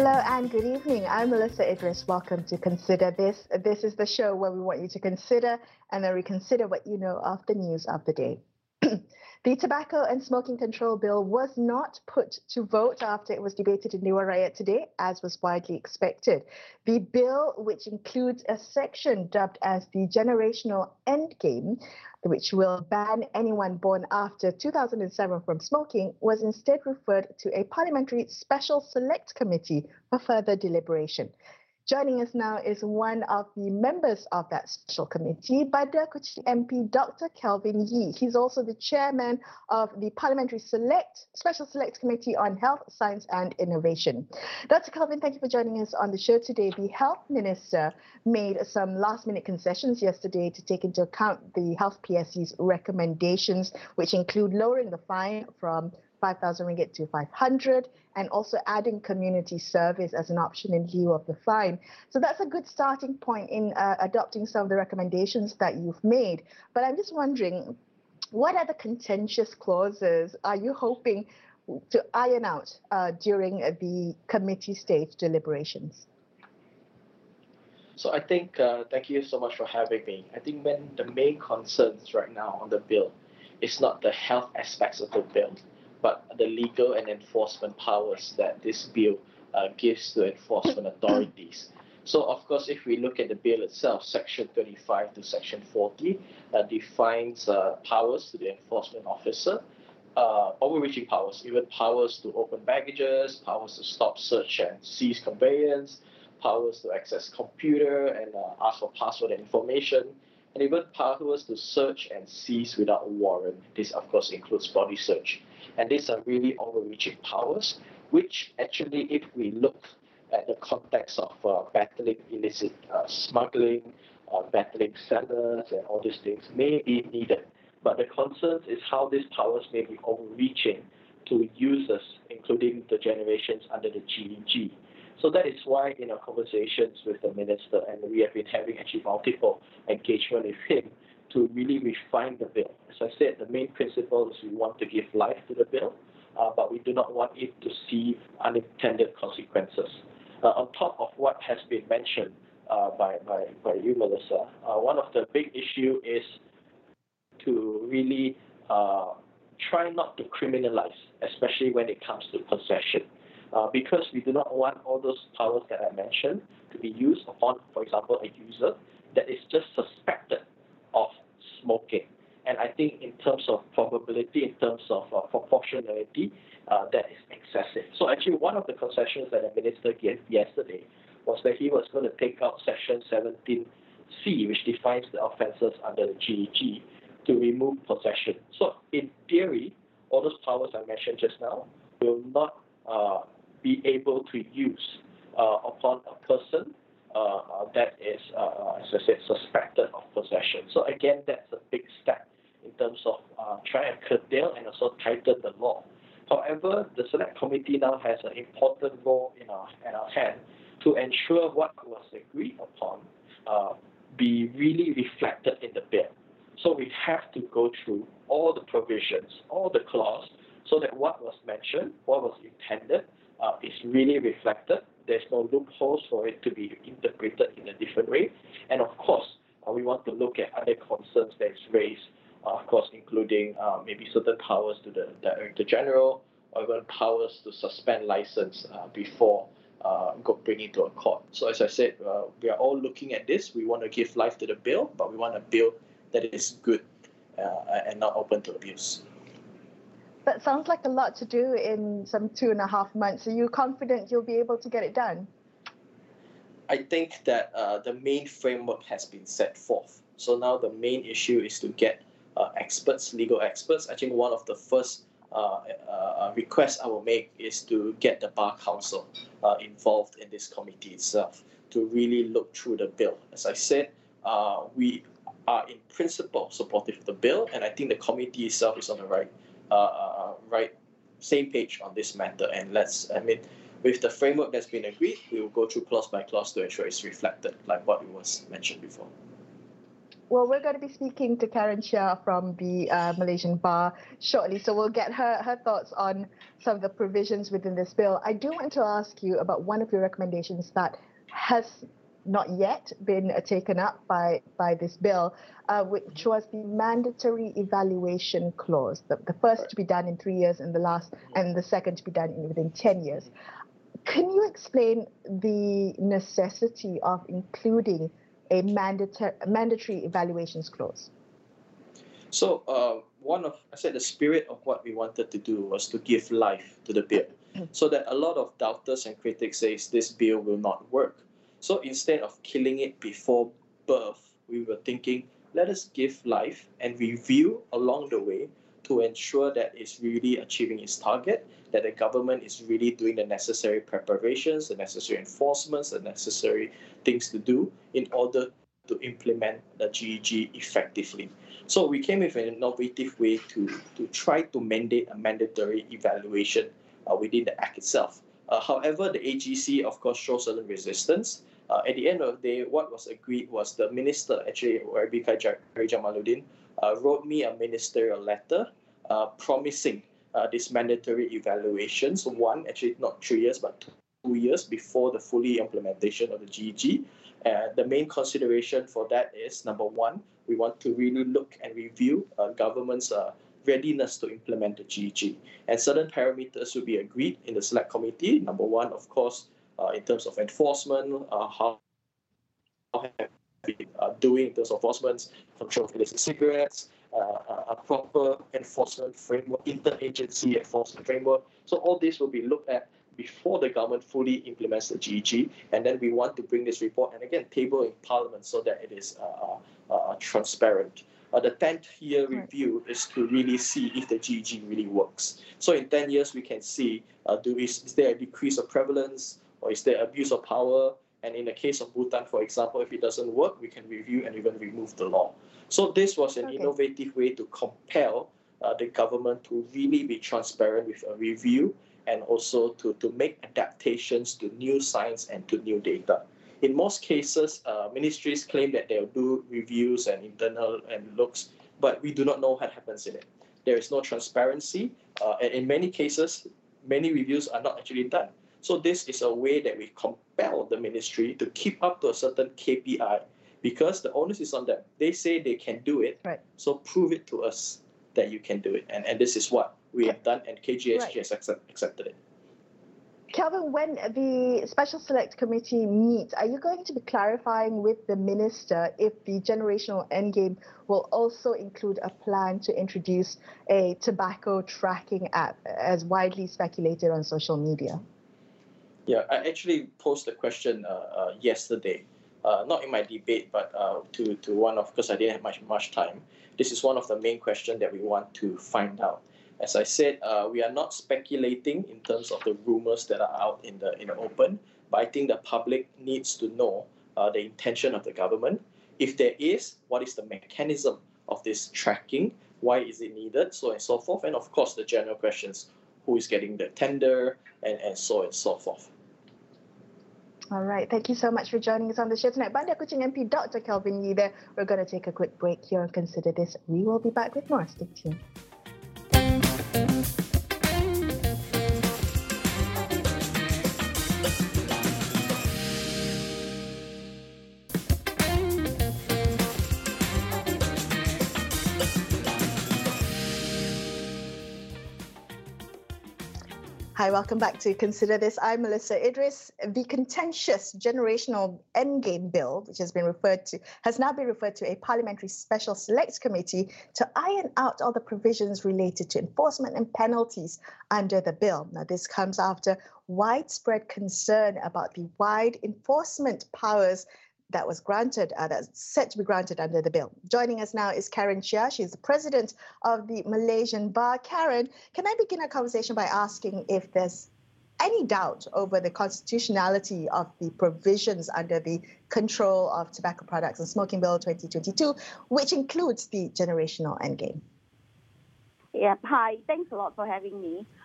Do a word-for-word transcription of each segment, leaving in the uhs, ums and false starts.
Hello and good evening. I'm Melissa Idris. Welcome to Consider This. This is the show where we want you to consider and then reconsider what you know of the news of the day. The Tobacco and Smoking Control Bill was not put to vote after it was debated in Dewan Rakyat today, as was widely expected. The bill, which includes a section dubbed as the Generational Endgame, which will ban anyone born after two thousand seven from smoking, was instead referred to a Parliamentary Special Select Committee for further deliberation. Joining us now is one of the members of that special committee, Badar Kuching M P Doctor Kelvin Yee. He's also the chairman of the Parliamentary Select Special Select Committee on Health, Science and Innovation. Doctor Kelvin, thank you for joining us on the show today. The Health Minister made some last-minute concessions yesterday to take into account the Health P S C's recommendations, which include lowering the fine from five thousand ringgit to five hundred, and also adding community service as an option in lieu of the fine. So that's a good starting point in uh, adopting some of the recommendations that you've made. But I'm just wondering, what other contentious clauses are you hoping to iron out uh, during the committee stage deliberations? So I think, uh, thank you so much for having me. I think when the main concerns right now on the bill is not the health aspects of the bill, but the legal and enforcement powers that this bill uh, gives to enforcement authorities. So, of course, if we look at the bill itself, Section twenty-five to Section forty uh, defines uh, powers to the enforcement officer, uh, overreaching powers, even powers to open baggages, powers to stop, search, and seize conveyance, powers to access computer and uh, ask for password and information, and even powers to search and seize without a warrant. This, of course, includes body search. And these are really overreaching powers, which actually, if we look at the context of uh, battling illicit uh, smuggling, uh, battling sellers, and all these things, may be needed. But the concern is how these powers may be overreaching to users, including the generations under the G E G. So that is why in our conversations with the minister, and we have been having actually multiple engagement with him, to really refine the bill. As I said, the main principle is we want to give life to the bill, uh, but we do not want it to see unintended consequences. Uh, on top of what has been mentioned uh, by, by, by you, Melissa, uh, one of the big issue is to really uh, try not to criminalize, especially when it comes to possession. Uh, because we do not want all those powers that I mentioned to be used upon, for example, a user that is just suspected of smoking. And I think in terms of probability, in terms of uh, proportionality, uh, that is excessive. So actually one of the concessions that the minister gave yesterday was that he was going to take out Section seventeen C, which defines the offences under the G E G, to remove possession. So in theory, all those powers I mentioned just now will not uh, be able to use uh, upon a person uh, uh, that is, uh, as I said, suspected of possession. So again, that's a big step in terms of uh, trying to curtail and also tighten the law. However, the Select Committee now has an important role in our, in our hand to ensure what was agreed upon uh, be really reflected in the bill. So we have to go through all the provisions, all the clause, so that what was mentioned, what was intended, uh, is really reflected. There's no loopholes for it to be interpreted in a different way. And of course, uh, we want to look at other concerns that is raised, uh, of course, including uh, maybe certain powers to the Director General, or even powers to suspend license uh, before uh, bringing to a court. So as I said, uh, we are all looking at this. We want to give life to the bill, but we want a bill that is good uh, and not open to abuse. That sounds like a lot to do in some two and a half months. Are you confident you'll be able to get it done? I think that uh, the main framework has been set forth. So now the main issue is to get uh, experts, legal experts. I think one of the first uh, uh, requests I will make is to get the Bar Council uh, involved in this committee itself to really look through the bill. As I said, uh, we are in principle supportive of the bill, and I think the committee itself is on the right Uh, uh, right, same page on this matter. And let's, I mean, with the framework that's been agreed, we will go through clause by clause to ensure it's reflected, like what was mentioned before. well, we're going to be speaking to Karen Chia from the uh, Malaysian Bar shortly, so we'll get her, her thoughts on some of the provisions within this bill. I do want to ask you about one of your recommendations that has not yet been uh, taken up by, by this bill, uh, which was the mandatory evaluation clause, the, the first right. to be done in three years and the last, and the second to be done in, within ten years. Can you explain the necessity of including a mandatory mandatory evaluations clause? So uh, one of, I said the spirit of what we wanted to do was to give life to the bill, so that a lot of doubters and critics say this bill will not work. So instead of killing it before birth, we were thinking, let us give life and review along the way to ensure that it's really achieving its target, that the government is really doing the necessary preparations, the necessary enforcements, the necessary things to do in order to implement the G E G effectively. So we came with an innovative way to, to try to mandate a mandatory evaluation uh, within the Act itself. Uh, however, the A G C, of course, shows certain resistance. Uh, at the end of the day, what was agreed was the minister, actually, Rabi Khairy Jamaluddin, uh, wrote me a ministerial letter uh, promising uh, this mandatory evaluations, one, actually not three years, but two years before the fully implementation of the G E G. Uh, the main consideration for that is, number one, we want to really look and review uh, government's uh, readiness to implement the G E G. And certain parameters will be agreed in the select committee. Number one, of course, uh, in terms of enforcement, uh, how, how have we uh, doing in terms of enforcement, control of illicit cigarettes, uh, a proper enforcement framework, interagency enforcement framework. So all this will be looked at before the government fully implements the G E G, and then we want to bring this report and again table in Parliament so that it is uh, uh, transparent. Uh, the tenth year review is to really see if the G E G really works. So in ten years we can see uh, do is, is there a decrease of prevalence or is there abuse of power, and in the case of Bhutan, for example, if it doesn't work, we can review and even remove the law. So this was an okay. innovative way to compel uh, the government to really be transparent with a review, and also to, to make adaptations to new science and to new data. In most cases, uh, ministries claim that they'll do reviews and internal and looks, but we do not know what happens in it. There is no transparency, uh, and in many cases, many reviews are not actually done. So this is a way that we compel the ministry to keep up to a certain K P I, because the onus is on them. They say they can do it, right. So prove it to us that you can do it. And, and this is what we have done, and K G S G right. has accept, accepted it. Kelvin, when the Special Select Committee meets, are you going to be clarifying with the minister if the generational endgame will also include a plan to introduce a tobacco tracking app, as widely speculated on social media? Yeah, I actually posed the question uh, uh, yesterday, uh, not in my debate, but uh, to, to one of, because I didn't have much, much time. This is one of the main questions that we want to find out. As I said, uh, we are not speculating in terms of the rumors that are out in the in the open, but I think the public needs to know uh, the intention of the government. If there is, what is the mechanism of this tracking? Why is it needed? So on and so forth. And of course, the general questions, who is getting the tender, and, and so on and so forth. All right. Thank you so much for joining us on the show tonight. Bandar Kuching M P Doctor Kelvin Yee there. We're going to take a quick break here and consider this. We will be back with more. Stay tuned. Hi, welcome back to Consider This. I'm Melissa Idris. The contentious generational endgame bill, which has been referred to, has now been referred to a parliamentary special select committee to iron out all the provisions related to enforcement and penalties under the bill. Now, this comes after widespread concern about the wide enforcement powers that was granted, uh, that's set to be granted under the bill. Joining us now is Karen Chia. She's the president of the Malaysian Bar. Karen, can I begin our conversation by asking if there's any doubt over the constitutionality of the provisions under the Control of Tobacco Products and Smoking Bill twenty twenty-two, which includes the generational endgame? Yeah, hi. Thanks a lot for having me.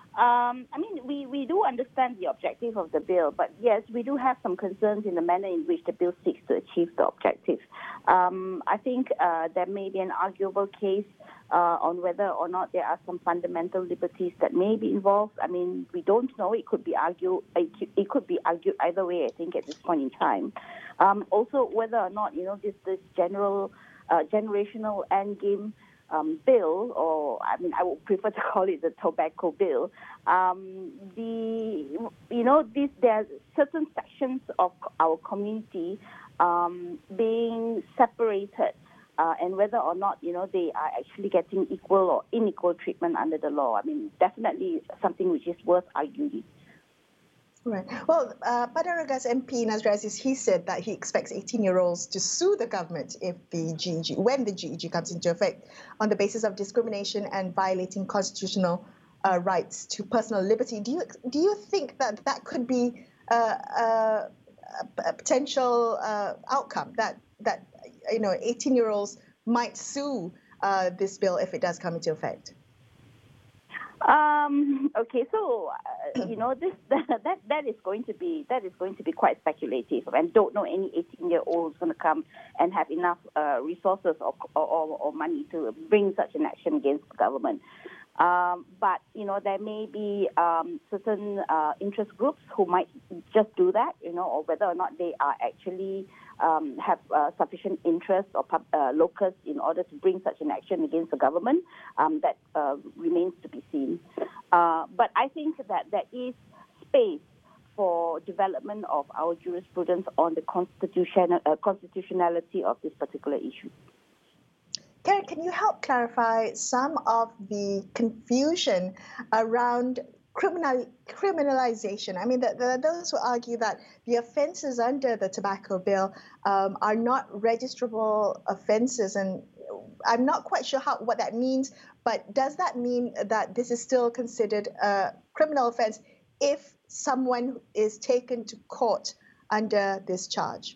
Um, I mean, we, we do understand the objective of the bill, but yes, we do have some concerns in the manner in which the bill seeks to achieve the objective. Um, I think uh, there may be an arguable case uh, on whether or not there are some fundamental liberties that may be involved. I mean, we don't know. It could be argued. It could be argued either way, I think, at this point in time. Um, also, whether or not you know this this general uh, generational endgame Um, bill, or I mean, I would prefer to call it the tobacco bill. Um, the you know, this there are certain sections of our community um, being separated, uh, and whether or not you know they are actually getting equal or unequal treatment under the law. I mean, definitely something which is worth arguing. Right. Well, uh, Badaraga's M P Nazir Aziz, he said that he expects eighteen-year-olds to sue the government if the G E G, when the G E G comes into effect, on the basis of discrimination and violating constitutional uh, rights to personal liberty. Do you do you think that that could be uh, uh, a potential uh, outcome, that that you know eighteen-year-olds might sue uh, this bill if it does come into effect? Um, okay, so uh, you know this that that is going to be that is going to be quite speculative, and don't know any eighteen-year-old is going to come and have enough uh, resources or, or or money to bring such an action against the government. Um, but you know there may be um, certain uh, interest groups who might just do that, you know, or whether or not they are actually um, have uh, sufficient interest or pub, uh, locus in order to bring such an action against the government. Um, that uh, remains to be seen. Uh, but I think that there is space for development of our jurisprudence on the constitution, uh, constitutionality of this particular issue. Karen, can you help clarify some of the confusion around criminal criminalization? I mean, there are those who argue that the offences under the tobacco bill um, are not registrable offences, and I'm not quite sure how what that means. But does that mean that this is still considered a criminal offence if someone is taken to court under this charge?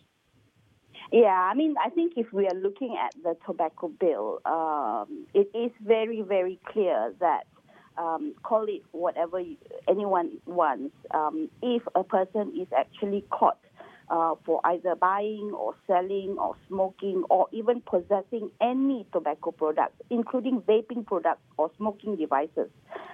Yeah, I mean, I think if we are looking at the tobacco bill, um, it is very, very clear that um, call it whatever you, anyone wants. Um, if a person is actually caught uh, for either buying or selling or smoking or even possessing any tobacco products, including vaping products or smoking devices,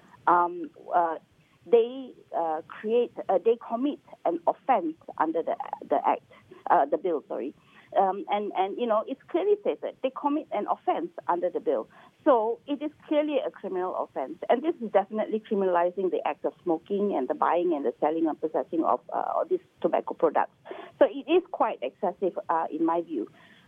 um, uh, they uh, create, uh, they commit an offence under the the act, uh, the bill. Sorry. Um, and, and, you know, it's clearly stated they commit an offense under the bill. So it is clearly a criminal offense. And this is definitely criminalizing the act of smoking and the buying and the selling and possessing of uh, these tobacco products. So it is quite excessive uh, in my view.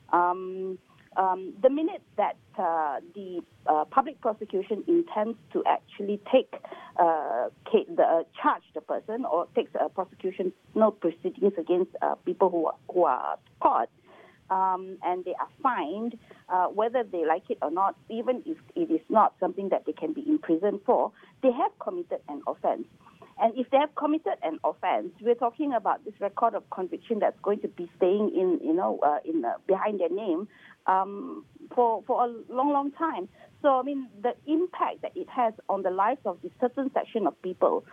Um, um, the minute that uh, the uh, public prosecution intends to actually take uh, the uh, charge the person or takes a prosecution no proceedings against uh, people who are, who are caught, Um, and they are fined, uh, whether they like it or not, even if it is not something that they can be imprisoned for, they have committed an offense. And if they have committed an offense, we're talking about this record of conviction that's going to be staying in, you know, uh, in uh, behind their name um, for for a long, long time. So, I mean, the impact that it has on the lives of this certain section of people,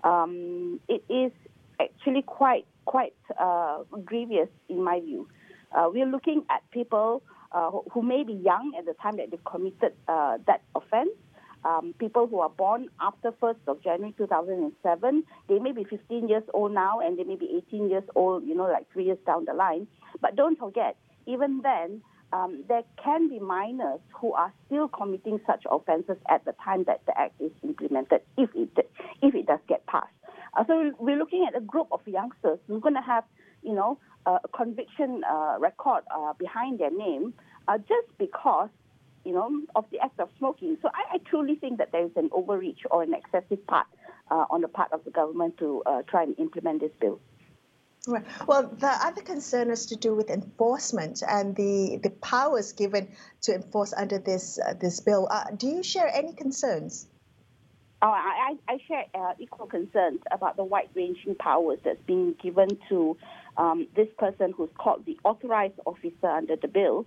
um, it is actually quite quite uh, grievous in my view. Uh, we're looking at people uh, who, who may be young at the time that they've committed uh, that offense. Um, people who are born after first of January two thousand seven, they may be fifteen years old now and they may be eighteen years old, you know, like three years down the line. But don't forget, even then, um, there can be minors who are still committing such offenses at the time that the act is implemented, if it, if it does get passed. Uh, so we're looking at a group of youngsters who's going to have, you know, a conviction uh, record uh, behind their name uh, just because, you know, of the act of smoking. So I, I truly think that there is an overreach or an excessive part uh, on the part of the government to uh, try and implement this bill. Right. Well, the other concern is to do with enforcement and the, the powers given to enforce under this uh, this bill. Uh, do you share any concerns? Oh, I, I share uh, equal concerns about the wide-ranging powers that's being given to um, this person who's called the authorized officer under the bill.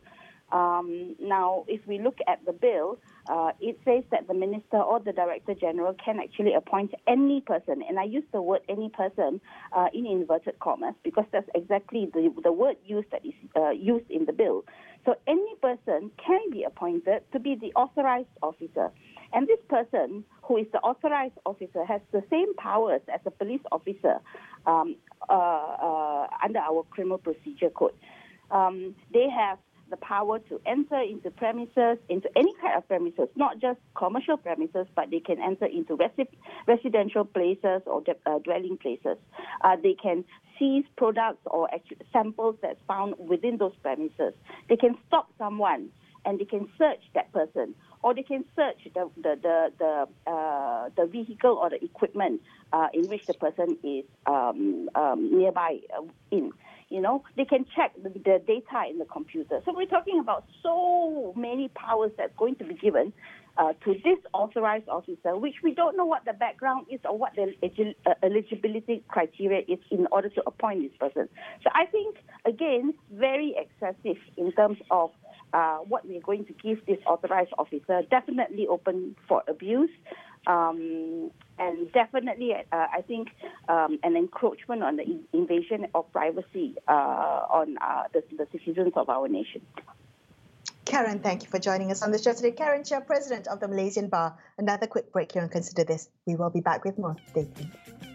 Um, now, if we look at the bill, uh, it says that the minister or the director general can actually appoint any person, and I use the word any person uh, in inverted commas because that's exactly the, the word used that is uh, used in the bill. So any person can be appointed to be the authorized officer. And this person, who is the authorized officer, has the same powers as a police officer um, uh, uh, under our criminal procedure code. Um, they have the power to enter into premises, into any kind of premises, not just commercial premises, but they can enter into resi- residential places or de- uh, dwelling places. Uh, they can seize products or actual samples that's found within those premises. They can stop someone and they can search that person, or they can search the the the the, uh, the vehicle or the equipment uh, in which the person is um, um, nearby uh, in. You know, they can check the, the data in the computer. So we're talking about so many powers that's going to be given uh, to this authorized officer, which we don't know what the background is or what the uh, eligibility criteria is in order to appoint this person. So I think, again, very excessive in terms of uh, what we're going to give this authorized officer, definitely open for abuse. Um, and definitely, uh, I think, um, an encroachment on the in- invasion of privacy uh, on uh, the, the citizens of our nation. Karen, thank you for joining us on the show today. Karen Chia, President of the Malaysian Bar. Another quick break here and Consider This. We will be back with more. Stay tuned.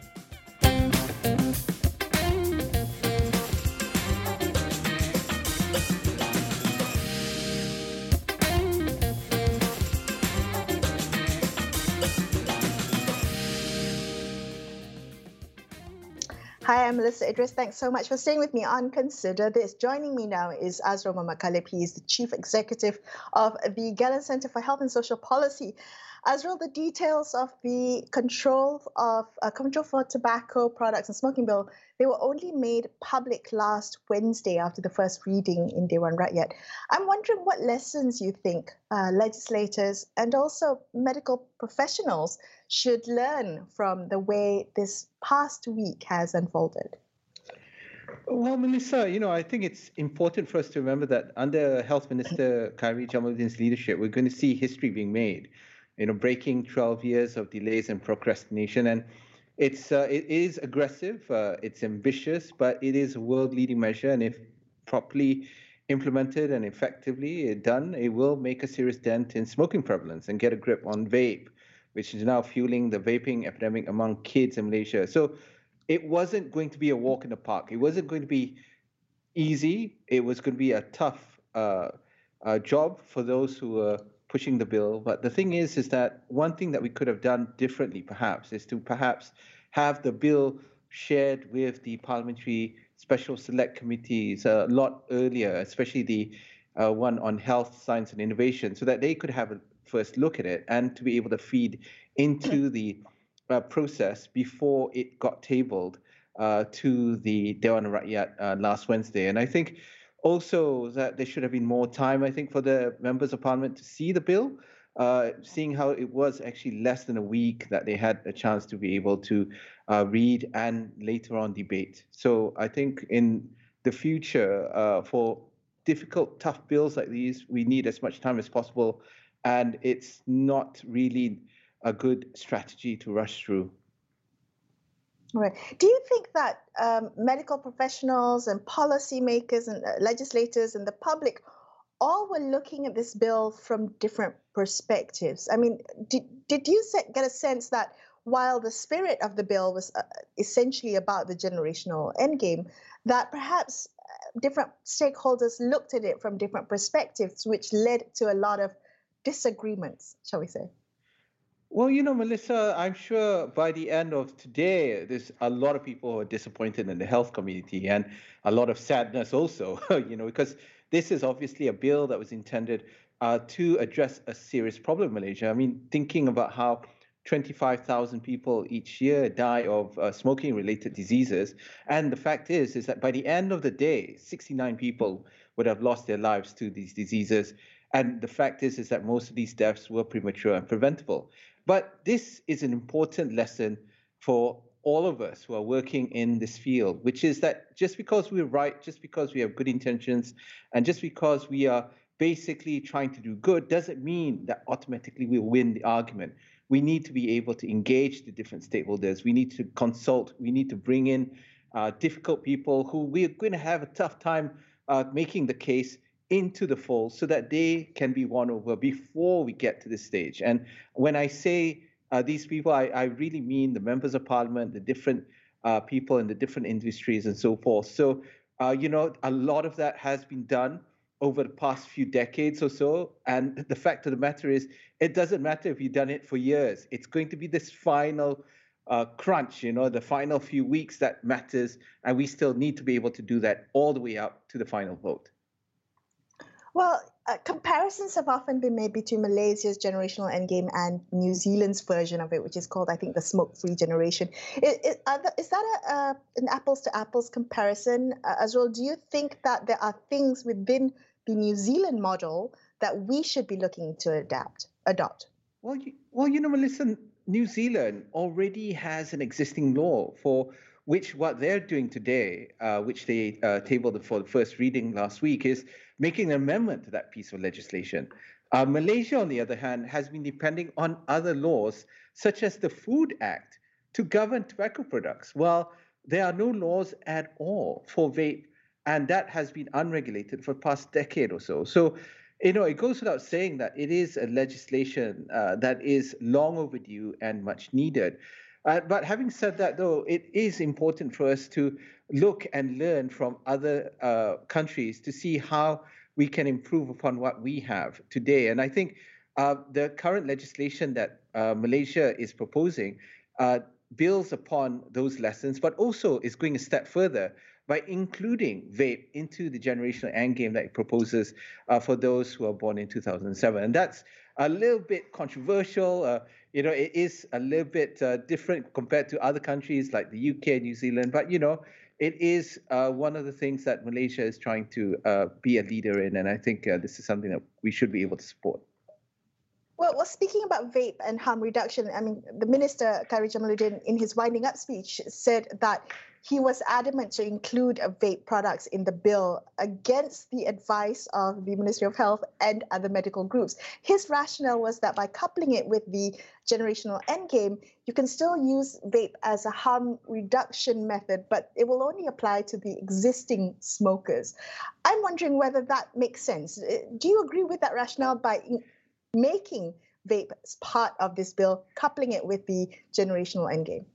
Hi, I'm Melissa Idris. Thanks so much for staying with me on Consider This. Joining me now is Azrul Mohamad Khalib. He is the Chief Executive of the Gallant Centre for Health and Social Policy. Azrul, the details of the control of uh, control for tobacco products and smoking bill, they were only made public last Wednesday after the first reading in Dewan Rakyat. I'm wondering what lessons you think uh, legislators and also medical professionals should learn from the way this past week has unfolded. Well, Melissa, you know, I think it's important for us to remember that under Health Minister Khairi Jamaluddin's leadership, we're going to see history being made, you know, breaking twelve years of delays and procrastination. And it's uh, it is aggressive, uh, it's ambitious, but it is a world-leading measure. And if properly implemented and effectively done, it will make a serious dent in smoking prevalence and get a grip on vape, which is now fueling the vaping epidemic among kids in Malaysia. So it wasn't going to be a walk in the park. It wasn't going to be easy. It was going to be a tough uh, uh, job for those who were pushing the bill. But the thing is, is that one thing that we could have done differently, perhaps, is to perhaps have the bill shared with the parliamentary special select committees a lot earlier, especially the uh, one on health, science, and innovation, so that they could have a first look at it and to be able to feed into the uh, process before it got tabled uh, to the Dewan Rakyat uh, last Wednesday. And I think also that there should have been more time, I think, for the members of parliament to see the bill, uh, seeing how it was actually less than a week that they had a chance to be able to uh, read and later on debate. So I think in the future, uh, for difficult, tough bills like these, we need as much time as possible. And it's not really a good strategy to rush through. Right. Do you think that um, medical professionals and policymakers and uh, legislators and the public all were looking at this bill from different perspectives? I mean, did, did you get a sense that while the spirit of the bill was uh, essentially about the generational endgame, that perhaps different stakeholders looked at it from different perspectives, which led to a lot of disagreements, shall we say? Well, you know, Melissa, I'm sure by the end of today, there's a lot of people who are disappointed in the health community and a lot of sadness also, you know, because this is obviously a bill that was intended uh, to address a serious problem in Malaysia. I mean, thinking about how twenty-five thousand people each year die of uh, smoking-related diseases. And the fact is, is that by the end of the day, sixty-nine people would have lost their lives to these diseases. And the fact is, is that most of these deaths were premature and preventable. But this is an important lesson for all of us who are working in this field, which is that just because we're right, just because we have good intentions, and just because we are basically trying to do good doesn't mean that automatically we'll win the argument. We need to be able to engage the different stakeholders. We need to consult. We need to bring in uh, difficult people who we're going to have a tough time uh, making the case into the fold so that they can be won over before we get to this stage. And when I say uh, these people, I, I really mean the members of parliament, the different uh, people in the different industries and so forth. So, uh, you know, a lot of that has been done over the past few decades or so. And the fact of the matter is, it doesn't matter if you've done it for years. It's going to be this final uh, crunch, you know, the final few weeks that matters. And we still need to be able to do that all the way up to the final vote. Well, uh, comparisons have often been made between Malaysia's generational endgame and New Zealand's version of it, which is called, I think, the smoke-free generation. Is, is, is that a, uh, an apples-to-apples comparison, uh, Azrul? Do you think that there are things within the New Zealand model that we should be looking to adapt, adopt? Well, you, well, you know, Melissa, New Zealand already has an existing law for which what they're doing today, uh, which they uh, tabled for the first reading last week, is making an amendment to that piece of legislation. Uh, Malaysia, on the other hand, has been depending on other laws, such as the Food Act, to govern tobacco products. Well, there are no laws at all for vape, and that has been unregulated for the past decade or so. So, you know, it goes without saying that it is a legislation uh, that is long overdue and much needed. Uh, but having said that, though, it is important for us to look and learn from other uh, countries to see how we can improve upon what we have today. And I think uh, the current legislation that uh, Malaysia is proposing uh, builds upon those lessons, but also is going a step further by including vape into the generational endgame that it proposes uh, for those who are born in two thousand seven. And that's a little bit controversial. Uh, you know, it is a little bit uh, different compared to other countries like the U K and New Zealand. But, you know, it is uh, one of the things that Malaysia is trying to uh, be a leader in. And I think uh, this is something that we should be able to support. Well, well, speaking about vape and harm reduction, I mean, the Minister, Khairy Jamaluddin, in his winding up speech, said that he was adamant to include vape products in the bill against the advice of the Ministry of Health and other medical groups. His rationale was that by coupling it with the generational endgame, you can still use vape as a harm reduction method, but it will only apply to the existing smokers. I'm wondering whether that makes sense. Do you agree with that rationale by making vape as part of this bill, coupling it with the generational endgame?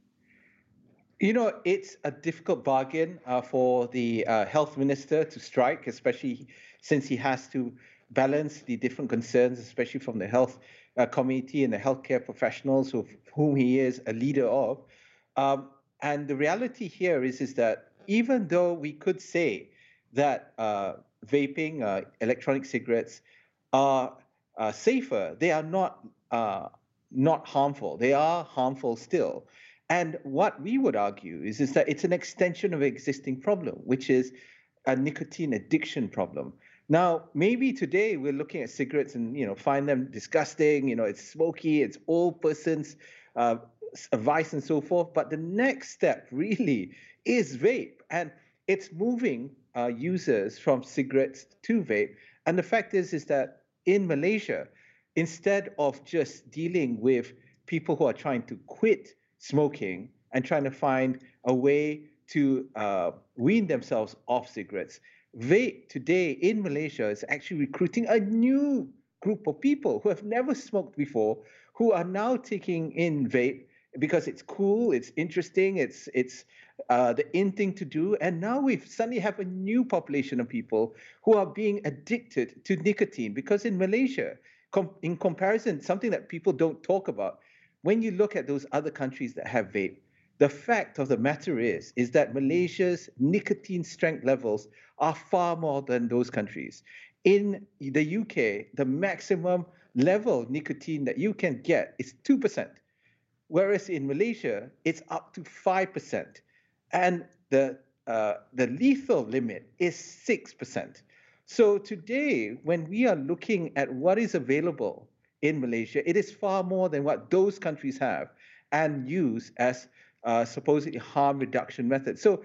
You know, it's a difficult bargain uh, for the uh, health minister to strike, especially since he has to balance the different concerns, especially from the health uh, community and the healthcare professionals of whom he is a leader of. Um, and the reality here is, is that even though we could say that uh, vaping, uh, electronic cigarettes are uh, safer, they are not uh, not harmful. They are harmful still. And what we would argue is, is that it's an extension of an existing problem, which is a nicotine addiction problem. Now, maybe today we're looking at cigarettes and, you know, find them disgusting, you know, it's smoky, it's old person's uh, vice and so forth. But the next step really is vape. And it's moving uh, users from cigarettes to vape. And the fact is, is that in Malaysia, instead of just dealing with people who are trying to quit smoking and trying to find a way to uh, wean themselves off cigarettes, vape today in Malaysia is actually recruiting a new group of people who have never smoked before, who are now taking in vape because it's cool, it's interesting, it's it's uh, the in thing to do. And now we suddenly have a new population of people who are being addicted to nicotine, because in Malaysia, com- in comparison, something that people don't talk about, when you look at those other countries that have vape, the fact of the matter is, is that Malaysia's nicotine strength levels are far more than those countries. In the U K, the maximum level of nicotine that you can get is two percent, whereas in Malaysia, it's up to five percent. And the, uh, the lethal limit is six percent. So today, when we are looking at what is available in Malaysia, it is far more than what those countries have and use as uh, supposedly harm reduction methods. So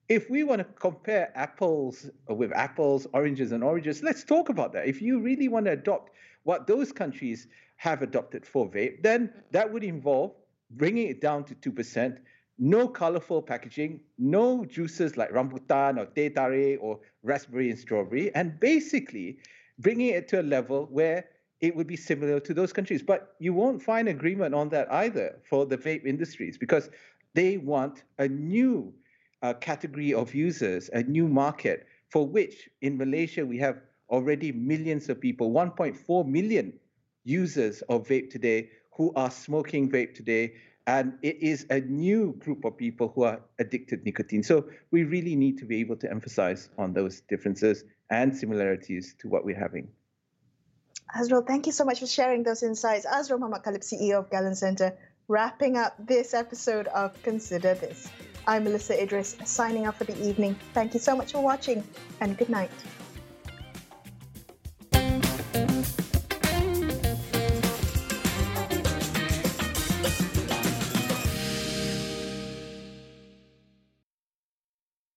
if we want to compare apples with apples, oranges and oranges, let's talk about that. If you really want to adopt what those countries have adopted for vape, then that would involve bringing it down to two percent, no colorful packaging, no juices like rambutan or teh tarik or raspberry and strawberry, and basically bringing it to a level where it would be similar to those countries. But you won't find agreement on that either for the vape industries, because they want a new uh, category of users, a new market, for which in Malaysia we have already millions of people, one point four million users of vape today who are smoking vape today. And it is a new group of people who are addicted to nicotine. So we really need to be able to emphasize on those differences and similarities to what we're having. Azrul, thank you so much for sharing those insights. Azrul Muhammad Khalib, C E O of Galen Center, wrapping up this episode of Consider This. I'm Melissa Idris, signing off for the evening. Thank you so much for watching, and good night.